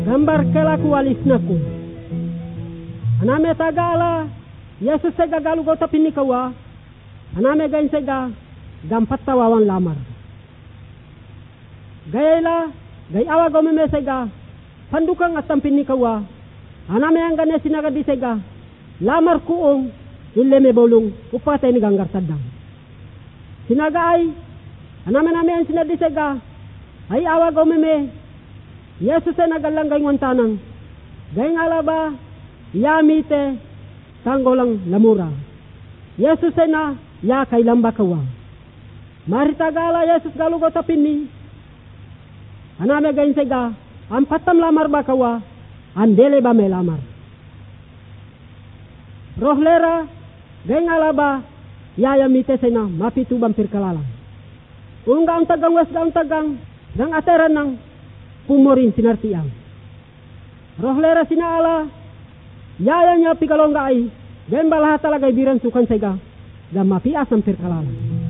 Gambar kelaku alis naku. Aname tagala, Yesus sega galu gota pinikawa. Aname gain sega gampat tawawan lamar. Gayela, gay awa gomeme sega pandukang atam pinikawa. Aname ang gane sinaga di sega lamar kuong ileme bolong upatay ni ganggar sadang. Sinaga ay aname ang sinadi sega ay awa gomeme. Yesus ay nagalanggay ngantanang. Gayng alaba, yamite, tanggolang lamura. Yesus ay na, ya kay lambakawa. Maritagala Yesus galugo tapini. Aname gayin sega, ang patam lamar bakawa, andele ba may lamar. Rohlera, gayng alaba, yayamite say na, mapitubang pirkalalang. Unga ang tagang was ang tagang, ng ateran ng pumorin sinartiang. Rohlera sinaala, yaya niya pikalongga ay, gayang balaha talaga ibiran sukan sega, dan mapias ang pirkalalang.